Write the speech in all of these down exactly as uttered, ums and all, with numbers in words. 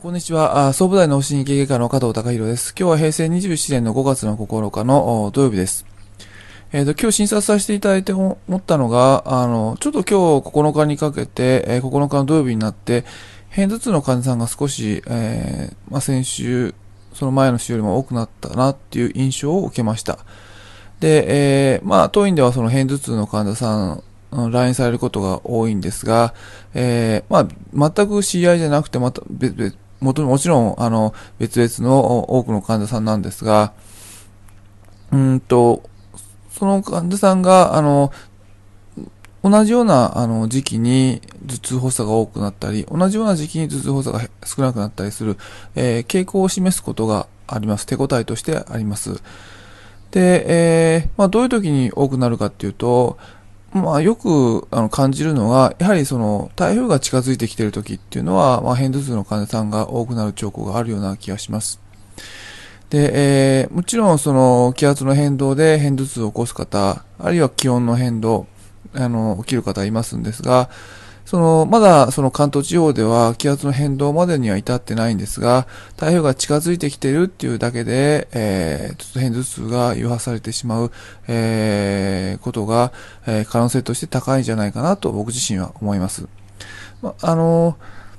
こんにちは。あ総武大脳神経外科の加藤隆弘です。今日は平成にじゅうななねんのごがつのここのかのお土曜日です。えっ、と、今日診察させていただいて思ったのが、あの、ちょっと今日ここのかにかけて、えー、ここのかの土曜日になって、片頭痛の患者さんが少し、えー、まあ、先週、その前の週よりも多くなったなっていう印象を受けました。で、えー、まあ、当院ではその片頭痛の患者さん、来院されることが多いんですが、えー、まあ、全く知り合いじゃなくて、また別々、もともちろん、あの、別々の多くの患者さんなんですが、うんと、その患者さんが、あの、同じようなあの時期に頭痛発作が多くなったり、同じような時期に頭痛発作が少なくなったりする、えー、傾向を示すことがあります。手応えとしてあります。で、えー、まあ、どういう時に多くなるかっていうと、まあ、よくあの感じるのは、やはりその台風が近づいてきている時っていうのは、まあ、片頭痛の患者さんが多くなる兆候があるような気がします。で、えー、もちろんその気圧の変動で片頭痛を起こす方、あるいは気温の変動、あの起きる方いますんですが、そのまだその関東地方では気圧の変動までには至ってないんですが、台風が近づいてきているっていうだけで、えー、ちょっと片頭痛が誘発されてしまう、えー、ことが、えー、可能性として高いんじゃないかなと僕自身は思います。ま、あの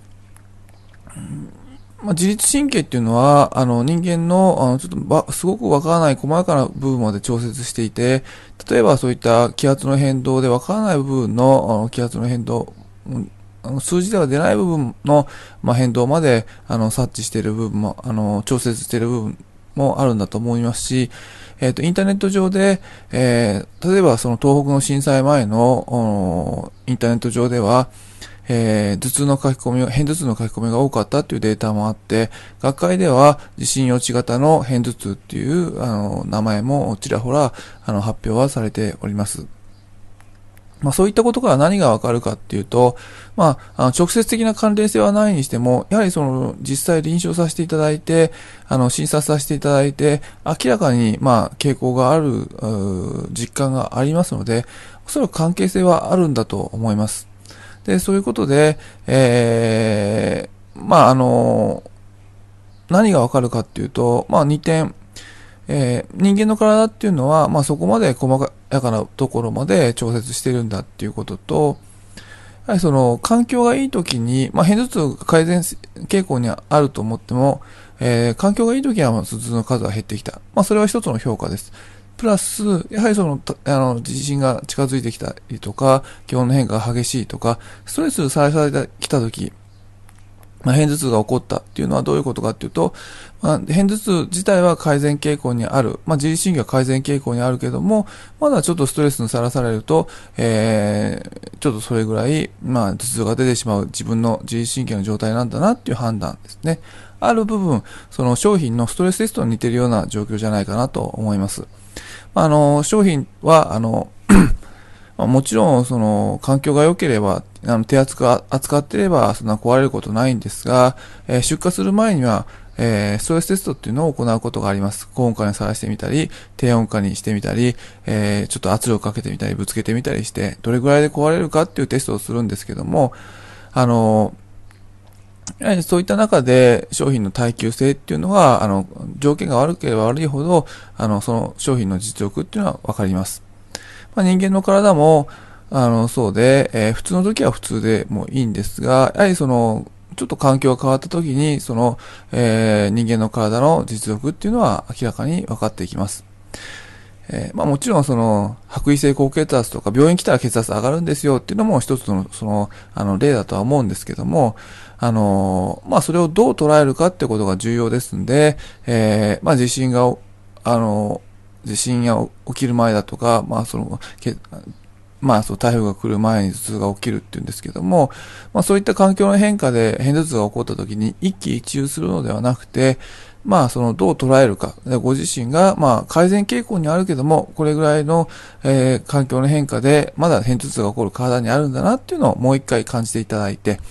まあ、自律神経っていうのは、あの、人間の、あの、ちょっと、すごくわからない細かな部分まで調節していて、例えばそういった気圧の変動でわからない部分の、あの気圧の変動、あの数字では出ない部分の、まあ、変動まで、あの、察知している部分も、あの、調節している部分もあるんだと思いますし、えっと、インターネット上で、えー、例えばその東北の震災前の、インターネット上では、えー、頭痛の書き込み、片頭痛の書き込みが多かったというデータもあって、学会では地震予知型の片頭痛っていうあの名前もちらほらあの発表はされております。まあ、そういったことから何がわかるかっていうと、まあ、あの直接的な関連性はないにしても、やはりその実際臨床させていただいて、あの診察させていただいて、明らかにまあ傾向がある実感がありますので、おそらく関係性はあるんだと思います。で、そういうことで、えー、まあ、あの、何がわかるかっていうと、まあ、にてん、えー、人間の体っていうのは、まあ、そこまで細やかなところまで調節してるんだっていうことと、やはりその、環境がいい時に、まあ、片頭痛が改善傾向にあると思っても、えー、環境がいい時には頭痛の数が減ってきた。まあ、それは一つの評価です。プラス、やはりその、あの、地震が近づいてきたりとか、気温の変化が激しいとか、ストレスさらされてきたとき、まあ、片頭痛が起こったっていうのはどういうことかっていうと、まあ、片頭痛自体は改善傾向にある。まあ、自律神経は改善傾向にあるけども、まだちょっとストレスにさらされると、えー、ちょっとそれぐらい、まあ、頭痛が出てしまう自分の自律神経の状態なんだなっていう判断ですね。ある部分、その商品のストレステストに似てるような状況じゃないかなと思います。あの、商品は、あの、もちろん、その、環境が良ければ、あの、手厚く扱っていれば、そんな壊れることないんですが、えー、出荷する前には、えー、ストレステストっていうのを行うことがあります。高温化にさらしてみたり、低温化にしてみたり、えー、ちょっと圧力かけてみたり、ぶつけてみたりして、どれぐらいで壊れるかっていうテストをするんですけども、あの、やはりそういった中で商品の耐久性っていうのは、あの、条件が悪ければ悪いほど、あの、その商品の実力っていうのはわかります。まあ、人間の体も、あの、そうで、えー、普通の時は普通でもいいんですが、やはりその、ちょっと環境が変わった時に、その、えー、人間の体の実力っていうのは明らかに分かっていきます。えー、まあもちろんその、白衣性高血圧とか病院来たら血圧上がるんですよっていうのも一つの、その、あの、例だとは思うんですけども、あのー、まあそれをどう捉えるかってことが重要ですんで、えー、まあ地震が、あのー、地震が起きる前だとか、まあその、まあ、そう台風が来る前に頭痛が起きるっていうんですけども、まあ、そういった環境の変化で片頭痛が起こった時に一喜一憂するのではなくて、まあ、そのどう捉えるか、ご自身がまあ改善傾向にあるけども、これぐらいの、えー、環境の変化でまだ片頭痛が起こる体にあるんだなっていうのをもう一回感じていただいて、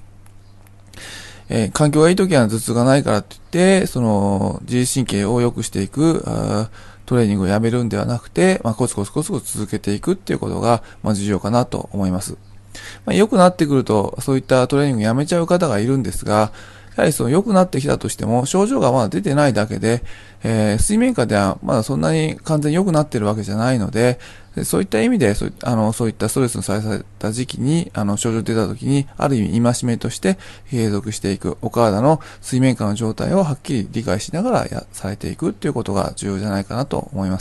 えー、環境がいい時は頭痛がないからって言って、その自律神経を良くしていく、トレーニングをやめるんではなくて、まあ、コツコツコツコツ続けていくっていうことが、まあ、重要かなと思います。まあ、良くなってくると、そういったトレーニングやめちゃう方がいるんですが、 やはりその良くなってきたとしても、症状がまだ出てないだけで、えー、水面下ではまだそんなに完全に良くなっているわけじゃないので、そういった意味で、そういあのそういったストレスにさらされた時期に、あの症状出た時に、ある意味戒めとして継続していく、お体の水面下の状態をはっきり理解しながらやされていくっていうことが重要じゃないかなと思います。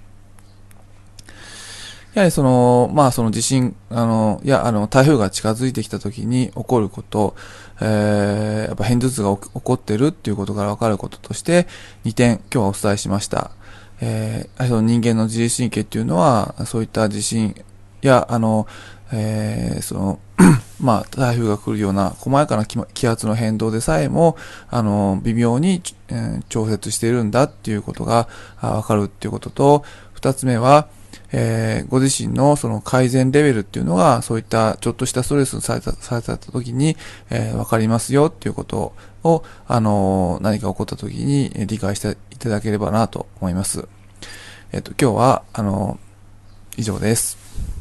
やはりその、まあその地震、あの、いや、あの、台風が近づいてきた時に起こること、えー、やっぱ片頭痛が起こってるっていうことから分かることとして、にてん今日はお伝えしました。えー、その人間の自律神経っていうのは、そういった地震や、あの、えー、その、まあ、台風が来るような細やかな気圧の変動でさえも、あの、微妙に、えー、調節しているんだっていうことがわかるっていうことと、二つ目は、えー、ご自身のその改善レベルっていうのが、そういったちょっとしたストレスされた、された時に、えー、わかりますよっていうことを、あのー、何か起こった時に理解していただければなと思います。えっと、今日は、あのー、以上です。